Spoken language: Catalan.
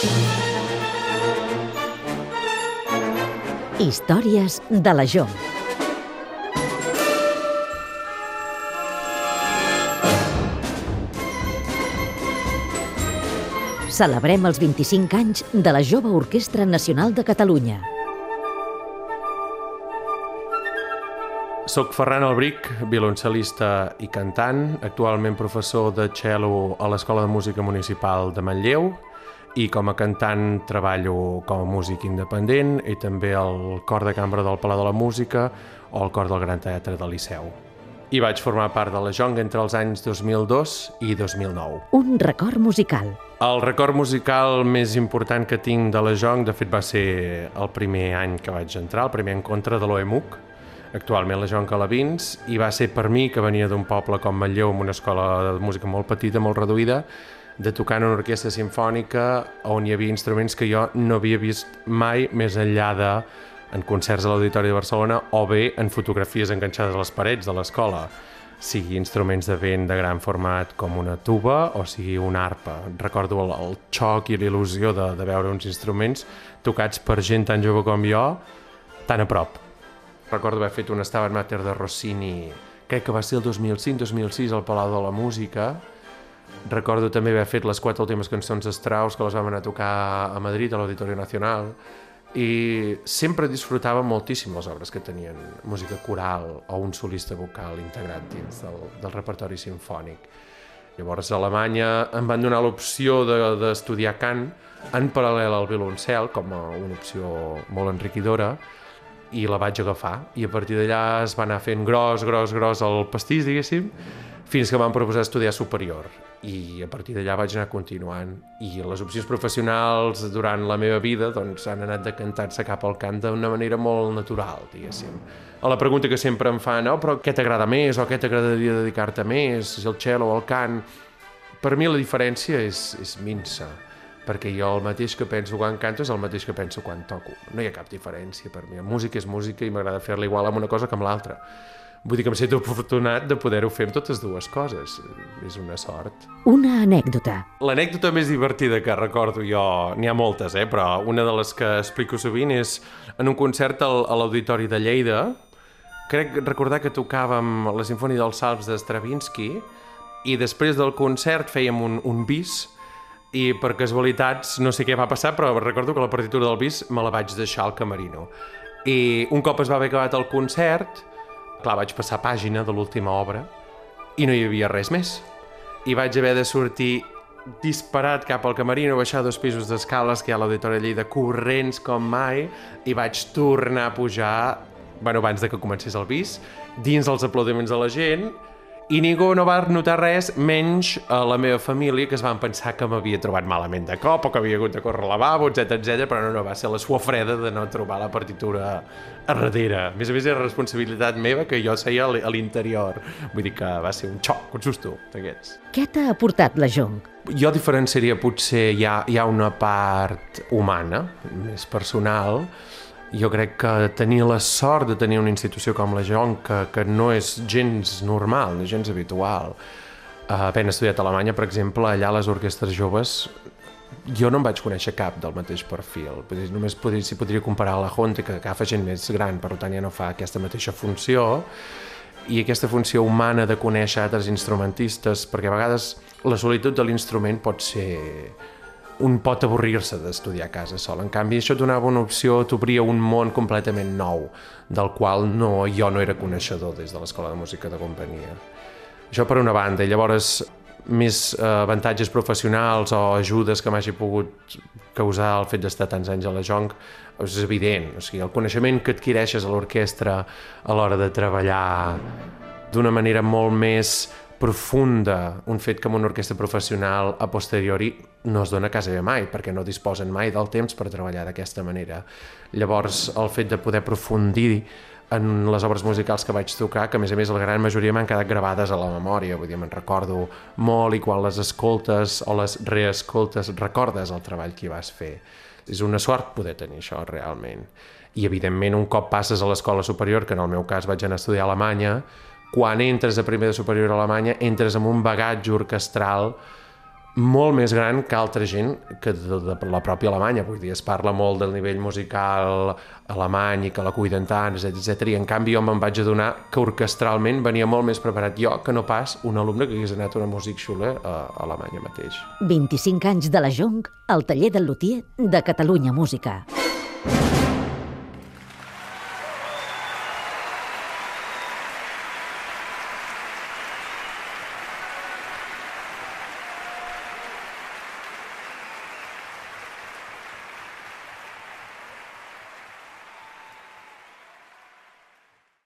Històries de la Jonc. Celebrem els 25 anys de la Jove Orquestra Nacional de Catalunya. Soc Ferran Albric, violoncel·lista i cantant, actualment professor de cello a l'Escola de Música Municipal de Manlleu i com a cantant treballo com a músic independent i també al Cor de Cambra del Palau de la Música o al Cor del Gran Teatre del Liceu. I vaig formar part de la Jonc entre els anys 2002 i 2009. Un record musical. El record musical més important que tinc de la Jonc, de fet, va ser el primer any que vaig entrar, el primer encontre de l'OEMUC, actualment la Jonc Alevins, i va ser per mi, que venia d'un poble com Manlleu, amb una escola de música molt petita, molt reduïda, de tocar en una orquestra simfònica on hi havia instruments que jo no havia vist mai més enllà de en concerts a l'Auditori de Barcelona o bé en fotografies enganxades a les parets de l'escola, sigui instruments de vent de gran format com una tuba o sigui una arpa. Recordo el xoc i l'il·lusió de veure uns instruments tocats per gent tan jove com jo, tan a prop. Recordo haver fet un Stabat Mater de Rossini, crec que va ser el 2005-2006 al Palau de la Música. Recordo també haver fet les 4 últimes cançons de Strauss, que les vam anar a tocar a Madrid, a l'Auditori Nacional, i sempre disfrutava moltíssim les obres que tenien música coral o un solista vocal integrat dins del repertori simfònic. Llavors a Alemanya em van donar l'opció d'estudiar cant en paral·lel al violoncel, com a una opció molt enriquidora, i la vaig agafar. I a partir d'allà es va anar fent gros el pastís, diguéssim, fins que vam proposar estudiar superior. I a partir d'allà vaig anar continuant. I les opcions professionals durant la meva vida doncs, han anat decantant-se cap al cant d'una manera molt natural, diguéssim. A la pregunta que sempre em fan, però què t'agrada més o què t'agradaria dedicar-te més, el cello o el cant? Per mi la diferència és minsa, perquè jo el mateix que penso quan canto és el mateix que penso quan toco. No hi ha cap diferència per mi. La música és música i m'agrada fer-la igual amb una cosa que amb l'altra. Vull dir que em sento afortunat de poder-ho fer amb totes dues coses. És una sort. Una anècdota. L'anècdota més divertida que recordo jo, n'hi ha moltes, però una de les que explico sovint és en un concert a l'Auditori de Lleida. Crec recordar que tocàvem la Simfònia dels Salms de Stravinsky i després del concert fèiem un bis i per casualitats no sé què va passar, però recordo que la partitura del bis me la vaig deixar al camerino. I un cop es va haver acabat el concert, clar, vaig passar pàgina de l'última obra i no hi havia res més. I vaig haver de sortir disparat cap al camerino, baixar 2 pisos d'escales que hi ha a l'Auditori de Lleida, corrents com mai, i vaig tornar a pujar, abans de que comencés el bis, dins els aplaudiments de la gent, i ningú no va notar res, menys a la meva família, que es van pensar que m'havia trobat malament de cop o que havia hagut de córrer al lavabo, etc, però no, va ser la suor freda de no trobar la partitura a darrere. A més, era responsabilitat meva que jo seia a l'interior. Vull dir que va ser un xoc, un susto d'aquests. Què t'ha aportat la Jonc? Jo diferenciaria potser hi ha una part humana, més personal. Jo crec que tenir la sort de tenir una institució com la Jonc, que no és gens normal, no és gens habitual. Havent estudiat a Alemanya, per exemple, allà les orquestres joves, jo no em vaig conèixer cap del mateix perfil. Només s'hi podria comparar a la Honte, que agafa gent més gran, per tant ja no fa aquesta mateixa funció, i aquesta funció humana de conèixer altres instrumentistes, perquè a vegades la solitud de l'instrument pot pot avorrir-se d'estudiar a casa sol. En canvi, això et donava una opció, t'obria un món completament nou, del qual jo no era coneixedor des de l'Escola de Música de Companyia. Això per una banda. I llavors, més avantatges professionals o ajudes que m'hagi pogut causar el fet d'estar tants anys a la Jonc és evident. O sigui, el coneixement que adquireixes a l'orquestra a l'hora de treballar d'una manera molt més profunda, un fet que en una orquestra professional a posteriori no es dona quasi mai, perquè no disposen mai del temps per treballar d'aquesta manera. Llavors, el fet de poder aprofundir en les obres musicals que vaig tocar, que a més la gran majoria m'han quedat gravades a la memòria, vull dir, me'n recordo molt, i quan les escoltes o les reescoltes recordes el treball que hi vas fer. És una sort poder tenir això realment. I evidentment un cop passes a l'escola superior, que en el meu cas vaig anar a estudiar a Alemanya, quan entres a primer de superior a Alemanya entres amb un bagatge orquestral molt més gran que altra gent que de la pròpia Alemanya. Vull dir, es parla molt del nivell musical alemany i que la cuiden tant, etc. I en canvi jo me'n vaig adonar que orquestralment venia molt més preparat jo que no pas un alumne que hagués anat a una Musikschule a Alemanya mateix. 25 anys de la Jonc al taller del luthier de Catalunya Música.